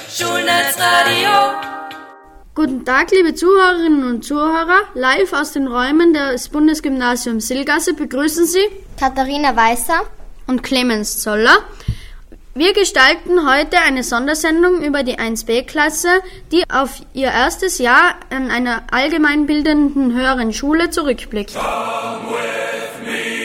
Schulnetzradio. Guten Tag, liebe Zuhörerinnen und Zuhörer. Live aus den Räumen des Bundesgymnasiums Silgasse begrüßen Sie Katharina Weißer und Clemens Zoller. Wir gestalten heute eine Sondersendung über die 1b-Klasse, die auf ihr erstes Jahr an einer allgemeinbildenden höheren Schule zurückblickt. Come with me.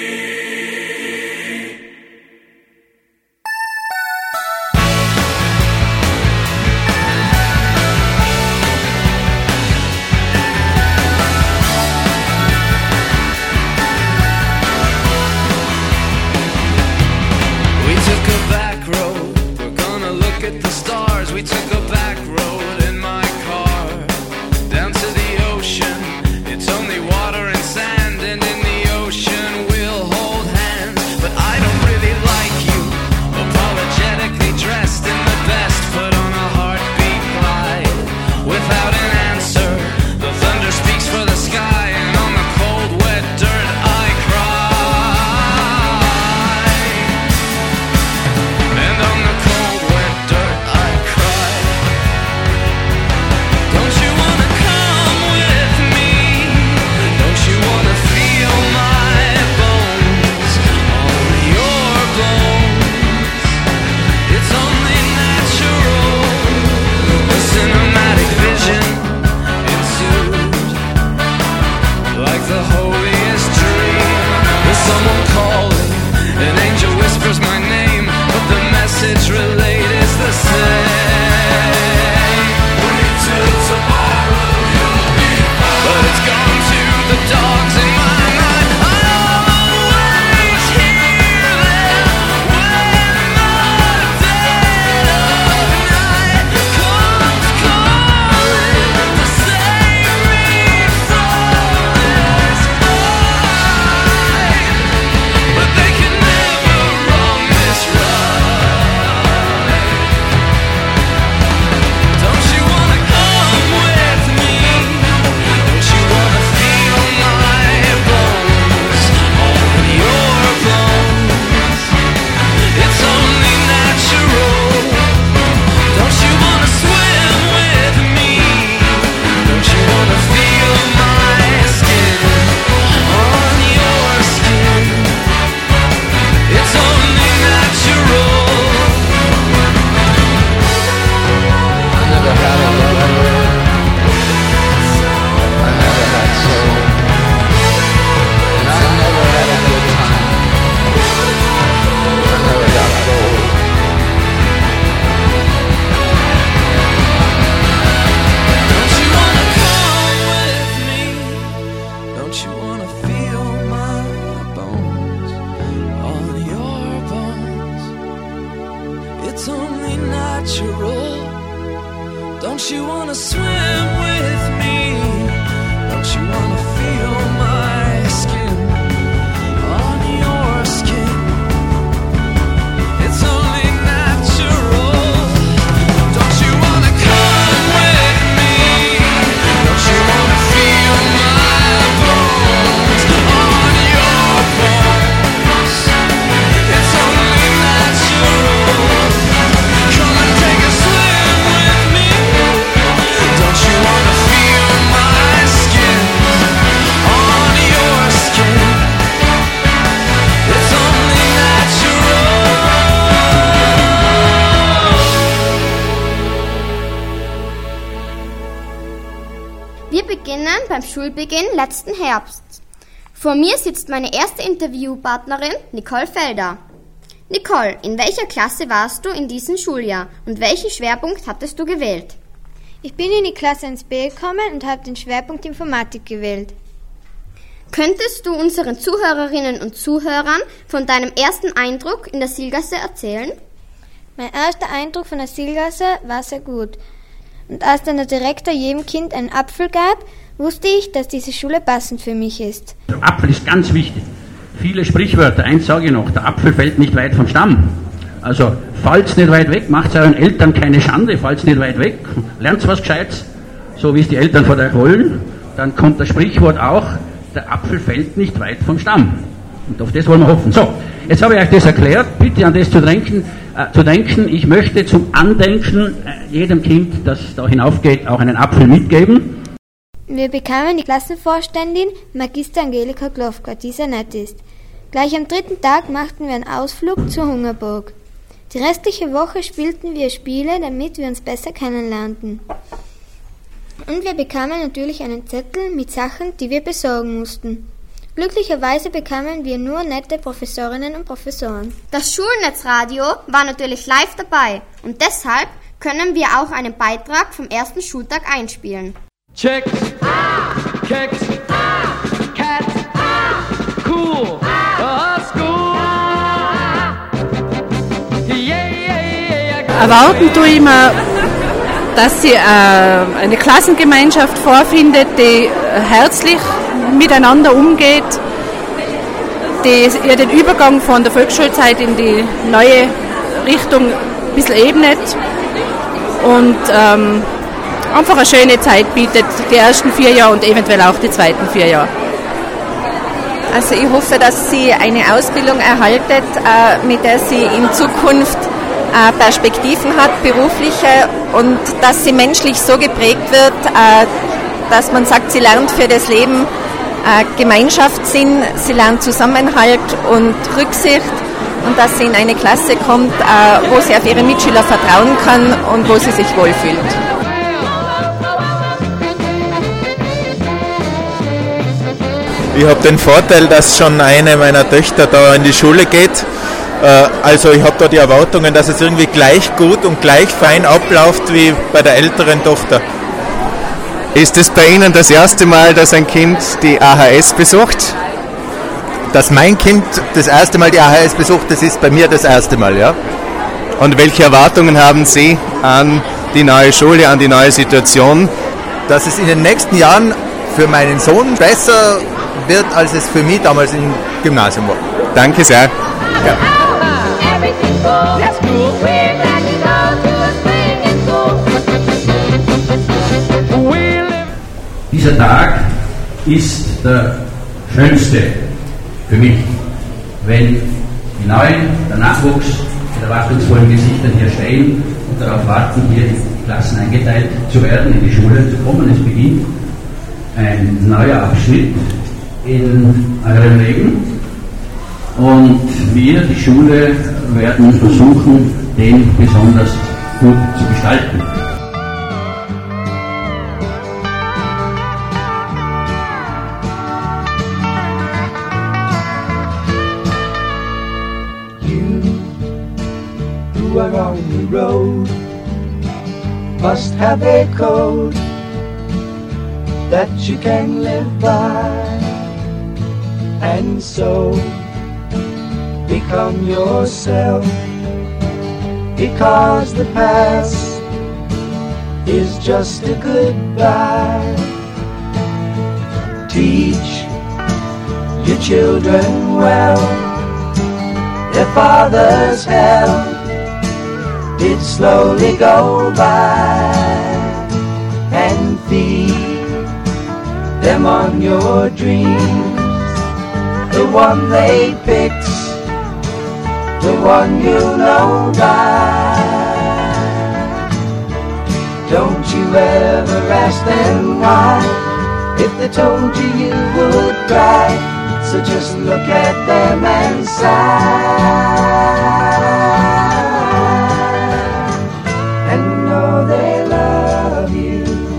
We took a back road in my car down to the ocean. It's only water and sand, and in the ocean we'll hold hands. But I don't really like you, apologetically dressed in the best, put on a heartbeat glide without an answer. The thunder speaks for the sky, and on the cold wet dirt I cry. And on the cold wet dirt I cry. Don't you wanna come with me? Don't you wanna feel my bones on your bones? It's only natural, a cinematic vision ensued, like the holiest dream. There's someone calling, an angel whispers my name, but the message relayed is the same. Wait till tomorrow, you'll be fine. But it's gone to the dogs in my mind. I'll always hear them when the dead of night comes calling to save me from this fight. But they can never wrong this ride. Don't you wanna come with me? Don't you wanna feel my bones on your bones? It's only natural. Don't you wanna swim with me? Don't you wanna feel my skin on your skin? It's only natural. I never had a lover. I never had soul. And I never had a good time. I never got gold. Don't you wanna come with me? Don't you wanna feel my bones on your bones? It's only natural. Don't you wanna swim with me? Don't you wanna feel my skin on your skin? It's only natural. Don't you wanna come with me? Don't you wanna feel my bones on your bones? It's only natural. Come and take a swim with me. Don't you wanna feel my skin on your skin? It's only natural. Wir beginnen beim Schulbeginn letzten Herbst. Vor mir sitzt meine erste Interviewpartnerin Nicole Felder. Nicole, in welcher Klasse warst du in diesem Schuljahr und welchen Schwerpunkt hattest du gewählt? Ich bin in die Klasse 1b gekommen und habe den Schwerpunkt Informatik gewählt. Könntest du unseren Zuhörerinnen und Zuhörern von deinem ersten Eindruck in der Silgasse erzählen? Mein erster Eindruck von der Silgasse war sehr gut. Und als dann der Direktor jedem Kind einen Apfel gab, wusste ich, dass diese Schule passend für mich ist. Der Apfel ist ganz wichtig. Viele Sprichwörter, eins sage ich noch, der Apfel fällt nicht weit vom Stamm. Also, fallt's nicht weit weg, macht's euren Eltern keine Schande, fallt's nicht weit weg, lernt's was Gescheites, so wie es die Eltern von euch wollen, dann kommt das Sprichwort auch, der Apfel fällt nicht weit vom Stamm. Und auf das wollen wir hoffen. So, Jetzt habe ich euch das erklärt, bitte an das zu denken. Ich möchte zum Andenken jedem Kind, das da hinaufgeht, auch einen Apfel mitgeben. Wir bekamen die Klassenvorständin Magister Angelika Klofka, die sehr nett ist. Gleich am 3. Tag machten wir einen Ausflug zur Hungerburg. Die restliche Woche spielten wir Spiele, damit wir uns besser kennenlernten. Und wir bekamen natürlich einen Zettel mit Sachen, die wir besorgen mussten. Glücklicherweise bekamen wir nur nette Professorinnen und Professoren. Das Schulnetzradio war natürlich live dabei und deshalb können wir auch einen Beitrag vom ersten Schultag einspielen. Chicks, kicks, cats, cool, school. Erwarten tue ich mir, dass sie eine Klassengemeinschaft vorfindet, die herzlich miteinander umgeht, die ihr den Übergang von der Volksschulzeit in die neue Richtung ein bisschen ebnet und einfach eine schöne Zeit bietet, die ersten 4 Jahre und eventuell auch die zweiten 4 Jahre. Also ich hoffe, dass sie eine Ausbildung erhaltet, mit der sie in Zukunft Perspektiven hat, berufliche, und dass sie menschlich so geprägt wird, dass man sagt, sie lernt für das Leben Gemeinschaftssinn, sie lernt Zusammenhalt und Rücksicht, und dass sie in eine Klasse kommt, wo sie auf ihre Mitschüler vertrauen kann und wo sie sich wohlfühlt. Ich habe den Vorteil, dass schon eine meiner Töchter da in die Schule geht. Also ich habe da die Erwartungen, dass es irgendwie gleich gut und gleich fein abläuft wie bei der älteren Tochter. Ist es bei Ihnen das erste Mal, dass ein Kind die AHS besucht? Dass mein Kind das erste Mal die AHS besucht, das ist bei mir das erste Mal, ja. Und welche Erwartungen haben Sie an die neue Schule, an die neue Situation? Dass es in den nächsten Jahren für meinen Sohn besser wird, als es für mich damals im Gymnasium war. Danke sehr. Ja. Dieser Tag ist der schönste für mich, wenn die Neuen, der Nachwuchs mit erwartungsvollen Gesichtern hier stehen und darauf warten, hier in die Klassen eingeteilt zu werden, in die Schule zu kommen. Es beginnt ein neuer Abschnitt in eurem Leben und wir, die Schule, werden versuchen, den besonders gut zu gestalten. You are on the road, must have a code that you can live by, and so become yourself, because the past is just a goodbye. Teach your children well, their father's hell did slowly go by, and feed them on your dreams, the one they picked, the one you know by. Don't you ever ask them why, if they told you you would cry, so just look at them and sigh. They love you.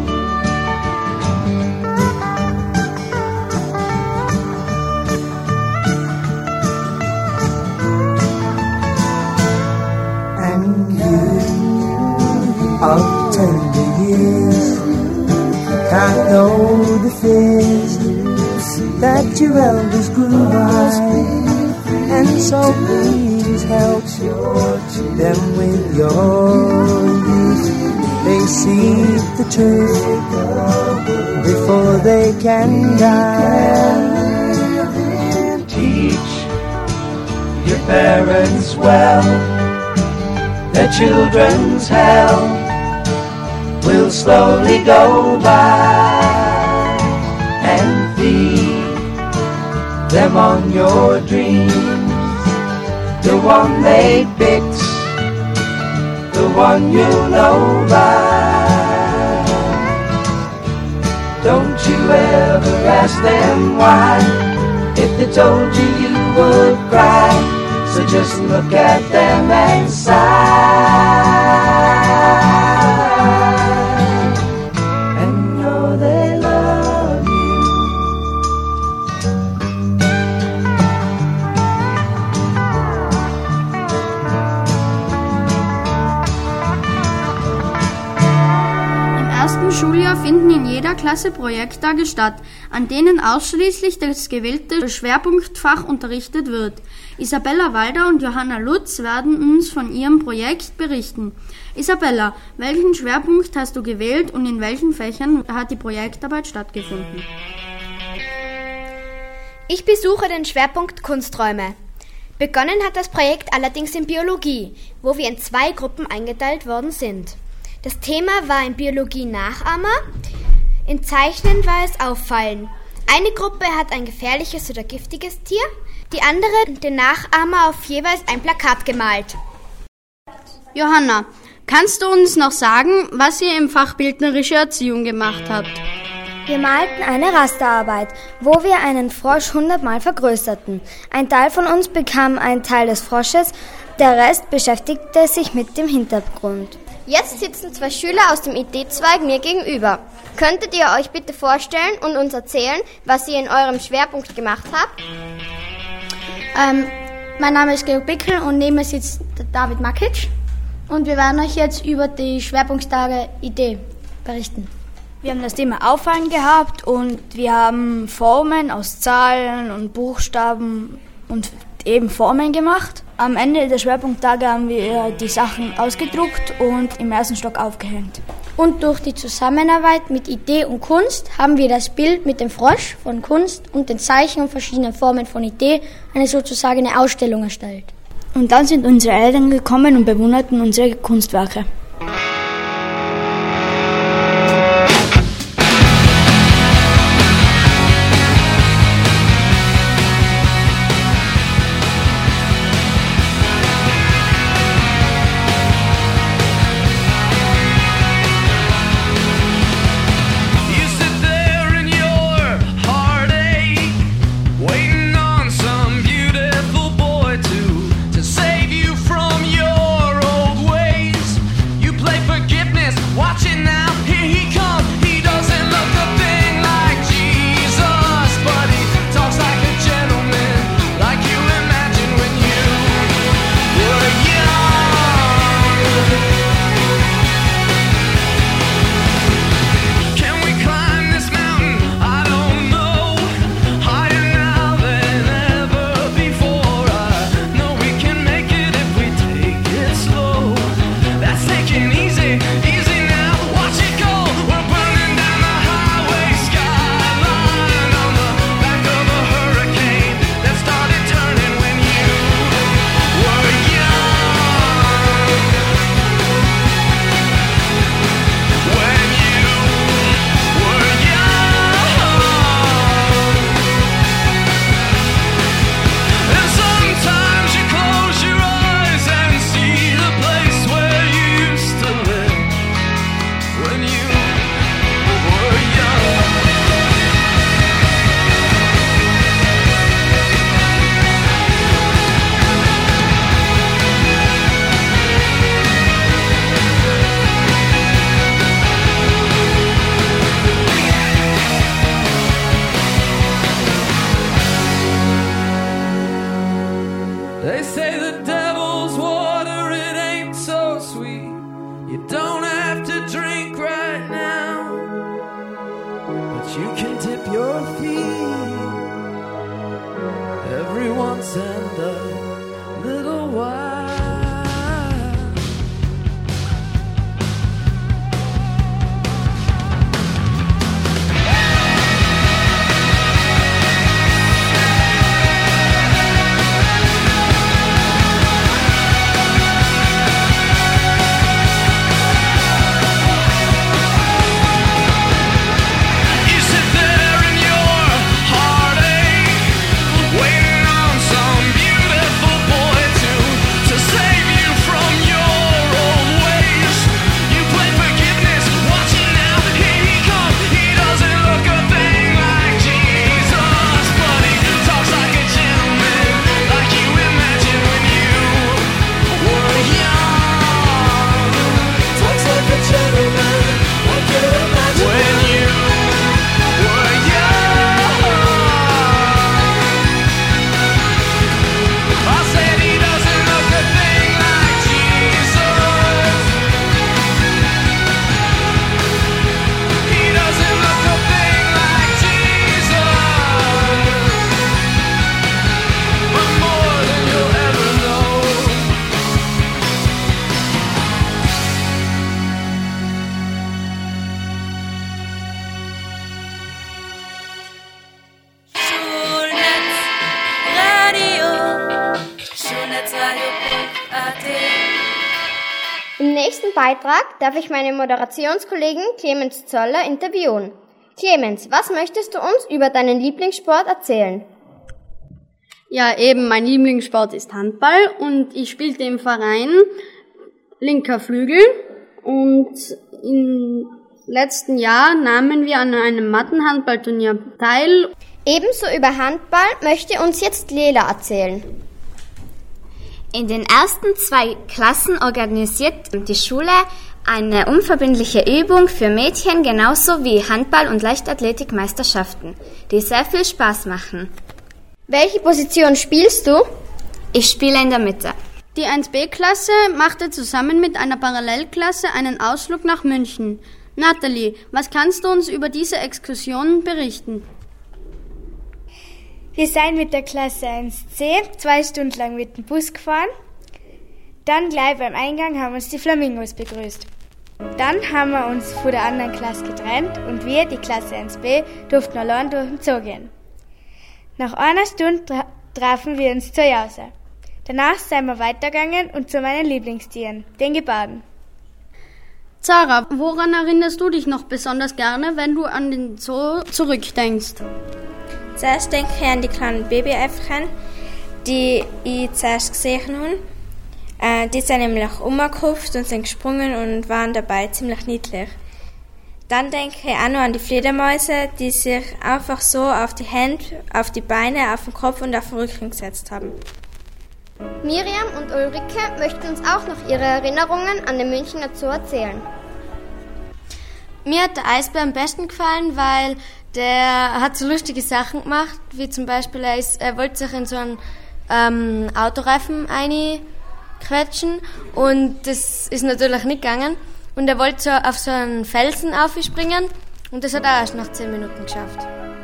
And you of tender years can't know the fears that your elders grew by, and so please help them with your youth. They see the truth before they can die. Teach your parents well, their children's hell will slowly go by, and feed them on your dreams, the one they picked, the one you know by. Don't you ever ask them why. If they told you, you would cry. So just look at them and sigh, and know they love you. Im ersten Schuljahr finden in jeder Klasse Projekttage statt, an denen ausschließlich das gewählte Schwerpunktfach unterrichtet wird. Isabella Walder und Johanna Lutz werden uns von ihrem Projekt berichten. Isabella, welchen Schwerpunkt hast du gewählt und in welchen Fächern hat die Projektarbeit stattgefunden? Ich besuche den Schwerpunkt Kunsträume. Begonnen hat das Projekt allerdings in Biologie, wo wir in 2 Gruppen eingeteilt worden sind. Das Thema war in Biologie Nachahmer, in Zeichnen war es Auffallen. Eine Gruppe hat ein gefährliches oder giftiges Tier, die andere den Nachahmer auf jeweils ein Plakat gemalt. Johanna, kannst du uns noch sagen, was ihr im Fach Bildnerische Erziehung gemacht habt? Wir malten eine Rasterarbeit, wo wir einen Frosch 100-mal vergrößerten. Ein Teil von uns bekam einen Teil des Frosches, der Rest beschäftigte sich mit dem Hintergrund. Jetzt sitzen 2 Schüler aus dem IT-Zweig mir gegenüber. Könntet ihr euch bitte vorstellen und uns erzählen, was ihr in eurem Schwerpunkt gemacht habt? Mein Name ist Georg Bickel und neben mir sitzt David Makic. Und wir werden euch jetzt über die Schwerpunkttage Idee berichten. Wir haben das Thema Auffallen gehabt und wir haben Formen aus Zahlen und Buchstaben und eben Formeln gemacht. Am Ende der Schwerpunkttage haben wir die Sachen ausgedruckt und im ersten Stock aufgehängt. Und durch die Zusammenarbeit mit Idee und Kunst haben wir das Bild mit dem Frosch von Kunst und den Zeichen und verschiedenen Formen von Idee sozusagen eine Ausstellung erstellt. Und dann sind unsere Eltern gekommen und bewunderten unsere Kunstwerke. They say the devil's water, it ain't so sweet. You don't have to drink right now, but you can dip your feet every once and a little while. Waiting on some beautiful Im nächsten Beitrag darf ich meine Moderationskollegen Clemens Zoller interviewen. Clemens, was möchtest du uns über deinen Lieblingssport erzählen? Ja, eben, mein Lieblingssport ist Handball und ich spielte im Verein linker Flügel und im letzten Jahr nahmen wir an einem Mattenhandballturnier teil. Ebenso über Handball möchte uns jetzt Lela erzählen. In den ersten 2 Klassen organisiert die Schule eine unverbindliche Übung für Mädchen genauso wie Handball- und Leichtathletikmeisterschaften, die sehr viel Spaß machen. Welche Position spielst du? Ich spiele in der Mitte. Die 1B-Klasse machte zusammen mit einer Parallelklasse einen Ausflug nach München. Nathalie, was kannst du uns über diese Exkursion berichten? Wir sind mit der Klasse 1C 2 Stunden lang mit dem Bus gefahren. Dann gleich beim Eingang haben uns die Flamingos begrüßt. Dann haben wir uns von der anderen Klasse getrennt und wir, die Klasse 1B, durften allein durch den Zoo gehen. Nach einer Stunde trafen wir uns zur Jause. Danach sind wir weitergegangen und zu meinen Lieblingstieren, den Geparden. Sarah, woran erinnerst du dich noch besonders gerne, wenn du an den Zoo zurückdenkst? Zuerst denke ich an die kleinen Babyäffchen, die ich zuerst gesehen habe. Die sind nämlich umgekauft und sind gesprungen und waren dabei ziemlich niedlich. Dann denke ich auch noch an die Fledermäuse, die sich einfach so auf die Hände, auf die Beine, auf den Kopf und auf den Rücken gesetzt haben. Miriam und Ulrike möchten uns auch noch ihre Erinnerungen an den Münchner Zoo erzählen. Mir hat der Eisbär am besten gefallen, weil der hat so lustige Sachen gemacht, wie zum Beispiel er wollte sich in so einen Autoreifen einquetschen und das ist natürlich nicht gegangen. Und er wollte so auf so einen Felsen aufspringen und das hat er erst nach 10 Minuten geschafft.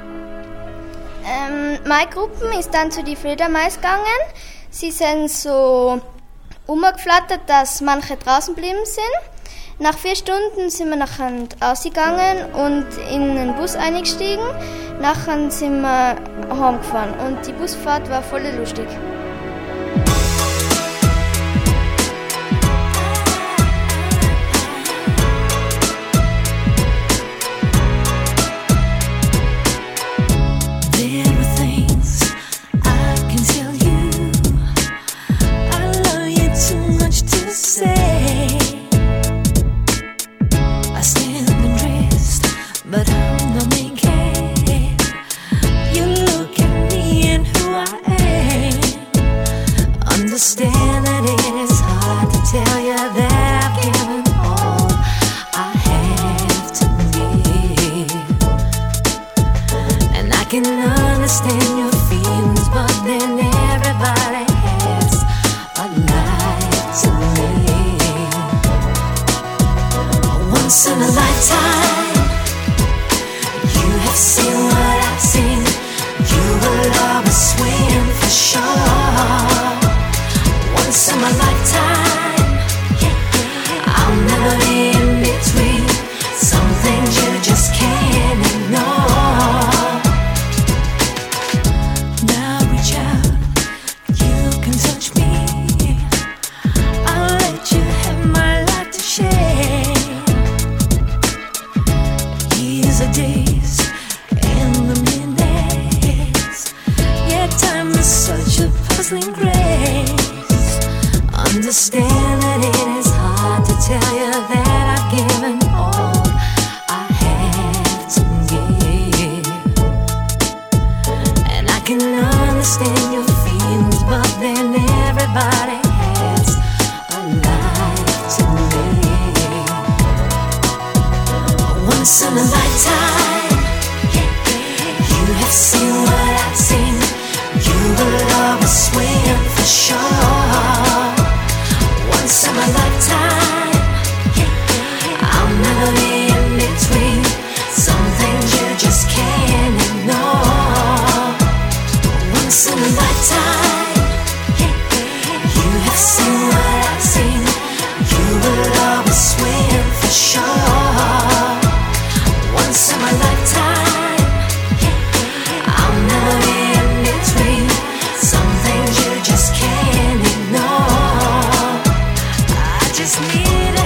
Meine Gruppe ist dann zu den Fledermäusen gegangen. Sie sind so umgeflattert, dass manche draußen geblieben sind. Nach 4 Stunden sind wir nachher rausgegangen und in den Bus eingestiegen. Nachher sind wir heimgefahren und die Busfahrt war voll lustig. But I'm the main case. You look at me and who I am. Understand that it is hard to tell you that I've given all I have to give. And I can understand your feelings, but then everybody has a life to live. Once in a lifetime. See what I've seen. You will always win for sure. Once in my lifetime, I'll never be in between. Some things you just can't ignore. Now reach out, you can touch me. I'll let you have my life to share. Years of days. Time is such a puzzling grace. Understand that it is hard to tell you that I've given all I have to give. And I can understand your feelings, but then everybody has a life to live. Once in a lifetime, you have seen what I've seen. You will always win for sure. Once in my lifetime, I'll never be in between. Some things you just can't ignore. Once in a lifetime, you have seen what I've seen. You will always win for sure. Once in my lifetime, I'll never be in between. Some things you just can't ignore. I just need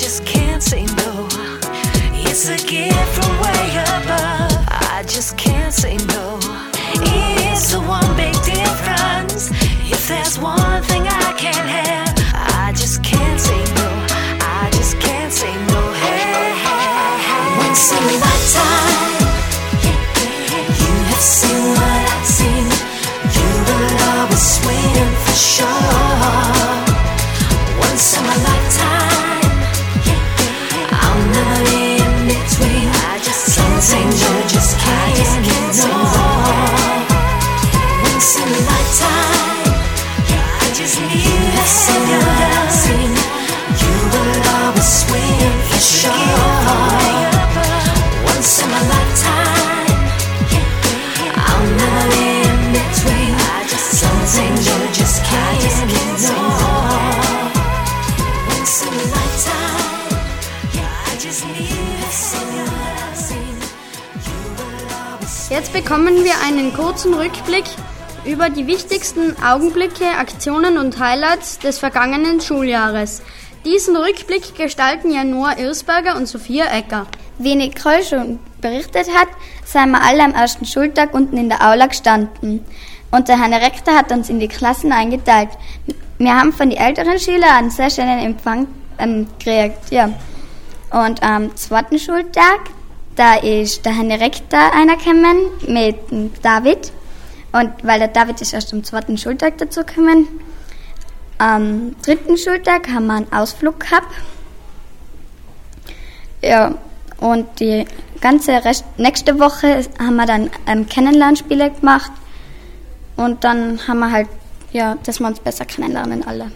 just can't say no. It's a gift from way above. I just can't say no. It's the one big difference. If there's one thing I can't have, I just can't say no. I just can't say no. Hey, hey, hey. Once in a lifetime, you have seen what I've seen. You will always swing for sure. Once in my lifetime, I'll never be in between. I just can't say no, just can't ignore. Once in a lifetime, I just need you have seen what I've seen. You will always swing for sure. Once in my lifetime, I'll never be in between. I just can't say no, just can't ignore. Once in a lifetime, I just need you have seen what I've seen. You will always. Jetzt bekommen wir einen kurzen Rückblick über die wichtigsten Augenblicke, Aktionen und Highlights des vergangenen Schuljahres. Diesen Rückblick gestalten ja Noah Irsberger und Sophia Ecker. Wie Nicole schon berichtet hat, sind wir alle am ersten Schultag unten in der Aula gestanden. Und der Herr Rektor hat uns in die Klassen eingeteilt. Wir haben von den älteren Schülern einen sehr schönen Empfang gekriegt. Ja. Und am zweiten Schultag, da ist der Herr Rektor reingekommen mit David. Und weil der David ist erst am zweiten Schultag dazu gekommen. Am dritten Schultag haben wir einen Ausflug gehabt. Ja, und die ganze nächste Woche haben wir dann Kennenlernspiele gemacht. Und dann haben wir halt, ja, dass wir uns besser kennenlernen alle.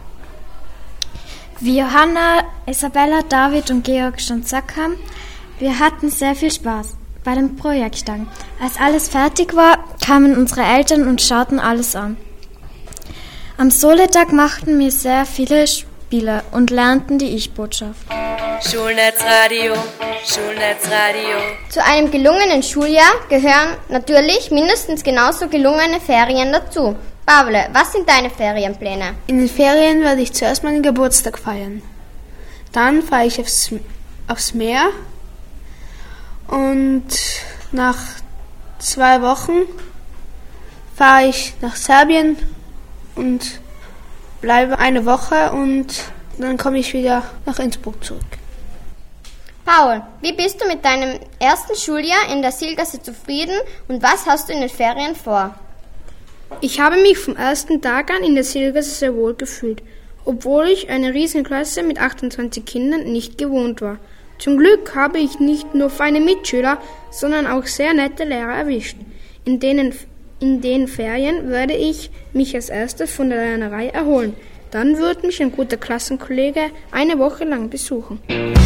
Wie Johanna, Isabella, David und Georg schon gesagt haben, wir hatten sehr viel Spaß bei dem Projekttag. Als alles fertig war, kamen unsere Eltern und schauten alles an. Am Soletag machten wir sehr viele Spiele und lernten die Ich-Botschaft. Schulnetzradio, Schulnetzradio. Zu einem gelungenen Schuljahr gehören natürlich mindestens genauso gelungene Ferien dazu. Pavle, was sind deine Ferienpläne? In den Ferien werde ich zuerst meinen Geburtstag feiern. Dann fahre ich aufs Meer. Und nach 2 Wochen fahre ich nach Serbien und bleibe eine Woche und dann komme ich wieder nach Innsbruck zurück. Paul, wie bist du mit deinem ersten Schuljahr in der Silgasse zufrieden und was hast du in den Ferien vor? Ich habe mich vom ersten Tag an in der Silgasse sehr wohl gefühlt, obwohl ich eine Riesenklasse mit 28 Kindern nicht gewohnt war. Zum Glück habe ich nicht nur feine Mitschüler, sondern auch sehr nette Lehrer erwischt. In den Ferien werde ich mich als erstes von der Lernerei erholen. Dann wird mich ein guter Klassenkollege eine Woche lang besuchen.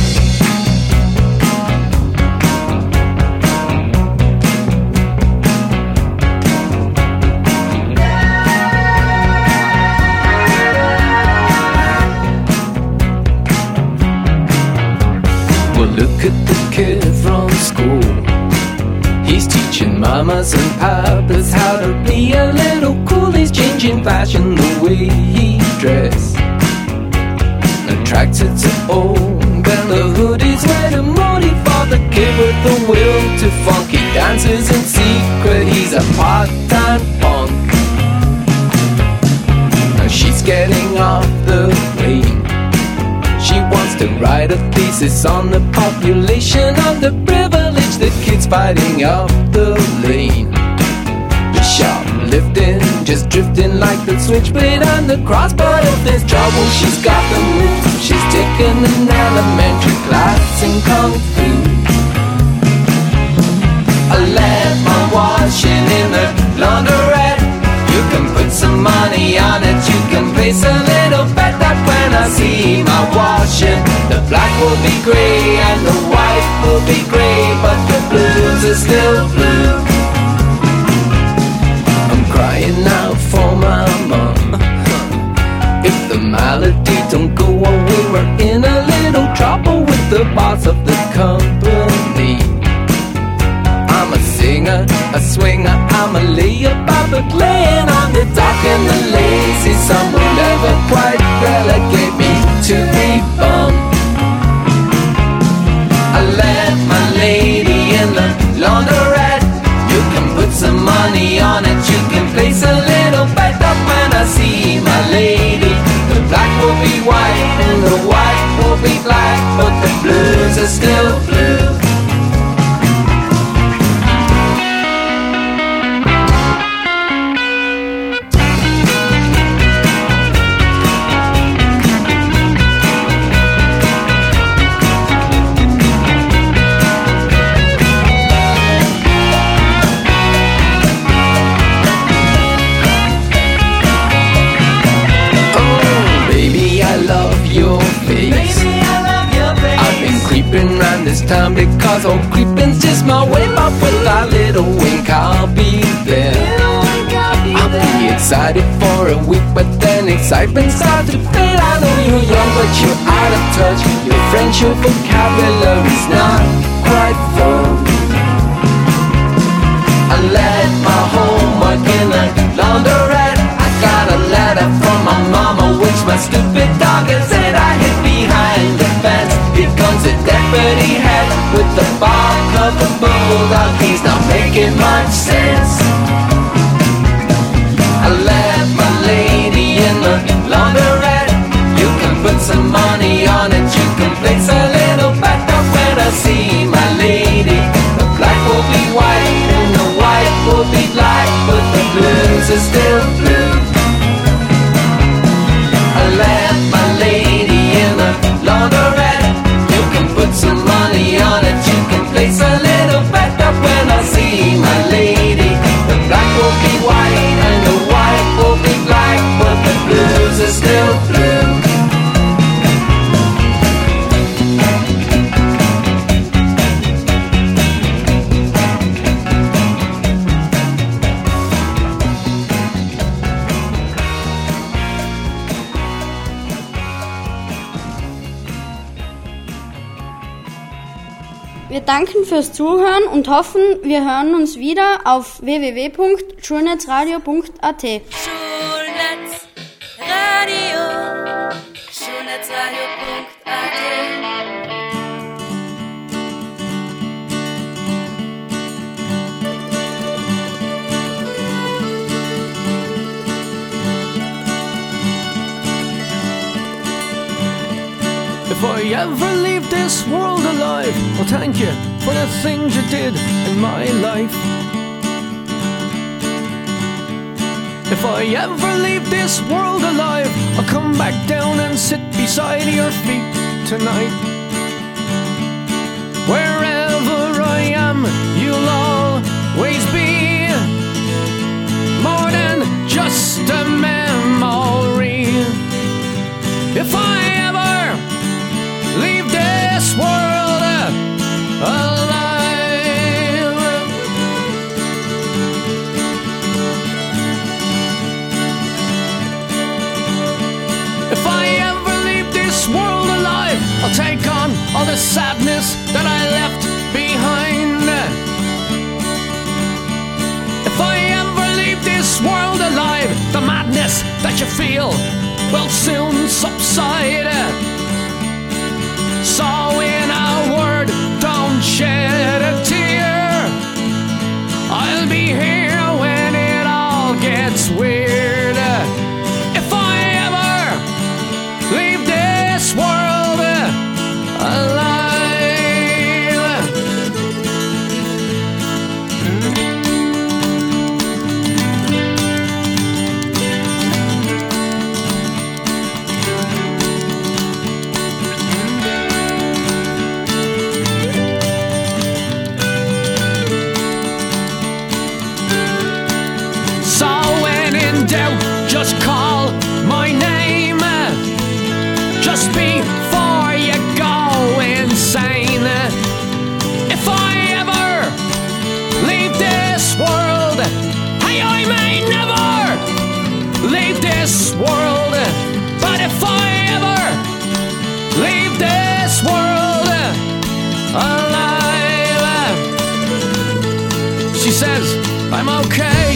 Look at the kid from school. He's teaching mamas and papas how to be a little cool. He's changing fashion the way he dress. Attracted to old and the hoodies red and moody. For the kid with the will to funky dances in secret. He's a part-time punk. Now she's getting off the plane. She wants to write a thesis on the population of the privileged, the kids fighting up the lane. The shoplifting, just drifting like the switchblade and the cross. But if there's trouble, she's got the move. She's taken an elementary class in Kung Fu. I left my washing in the laundrette. You can put some money on it, you can place a little bet that when I see my washing, the black will be grey and the white will be grey, but the blues are still blue. I'm crying out for my mom. If the malady don't go away, we're in a little trouble with the boss of the company. I'm a singer, a swinger, I'm a layabout, but laying on the dock and the lazy sun will never quite relegate me to be bum. will be white and the white will be black, but the blues are still blue. Round this town because old creeping's just my way, but with that little wink I'll be there. I'll be excited for a week, but then excitement starts to fade. I know you're young, but you're out of touch. Your French, your vocabulary's not quite full. I left my homework in a laundrette. I got a letter from my mama, which my stupid dog had said I hid behind the fence. Here comes a deputy head with the bark of a bulldog. He's not making much sense. I left my lady in the laundrette. You can put some money on it. You can place a little bet up when I see my lady. The black will be white and the white will be black, but the blues are still blue. I left my lady in the laundrette. You can put some money on it. You can place a little bet up when I see my lady. The black will be white and the white will be black, but the blues are still blue. Wir danken fürs Zuhören und hoffen, wir hören uns wieder auf www.schulnetzradio.at. Schulnetz Radio, schulnetzradio.at. If I ever leave this world alive, well, thank you for the things you did in my life. If I ever leave this world alive, I'll come back down and sit beside your feet tonight. Wherever I am, you'll always be more than just a memory. If I ever leave this world alive, if I ever leave this world alive, I'll take on all the sadness that I left behind. If I ever leave this world alive, the madness that you feel will soon subside. So in a word, don't shed a tear. I'll be here when it all gets weird. If I ever leave this world alive. Just call my name, just before you go insane. If I ever leave this world, hey, I may never leave this world, but if I ever leave this world alive, she says, I'm okay.